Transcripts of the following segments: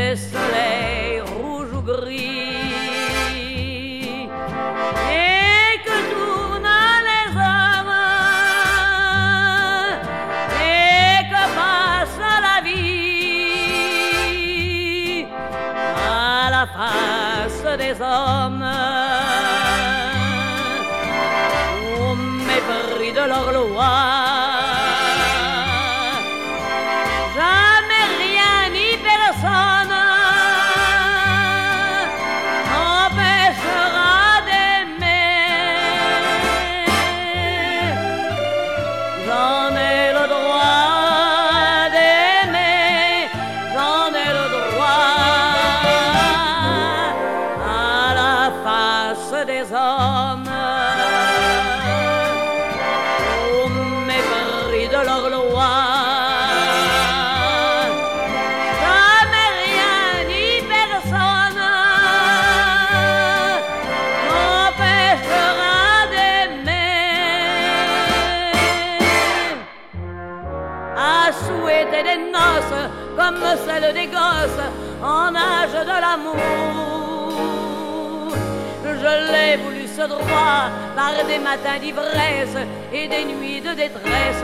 le soleil rouge ou gris, et que tournent les hommes, et que passe la vie à la face des hommes, au mépris de leur loi. Jamais rien ni personne n'empêchera d'aimer. J'en ai le droit d'aimer, j'en ai le droit à la face des hommes, au mépris de leur loi. Jamais rien ni personne n'empêchera d'aimer. À souhaiter des noces comme celles des gosses en âge de l'amour, je l'ai voulu ce droit par des matins d'ivresse et des nuits de détresse.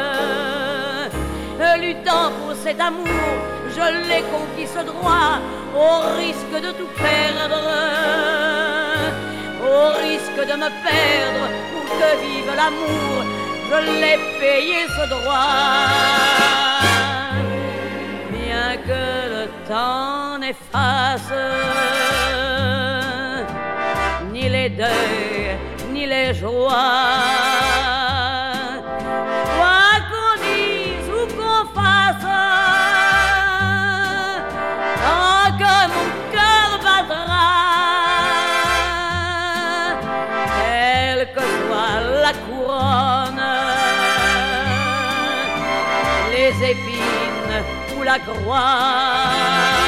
Luttant pour cet amour, je l'ai conquis ce droit au risque de tout perdre, au risque de me perdre pour que vive l'amour. Je l'ai payé ce droit, bien que le temps n'efface ni les deuils, ni les joies. Quoi qu'on dise ou qu'on fasse, tant que mon cœur battra, quelle que soit la couronne, les épines ou la croix.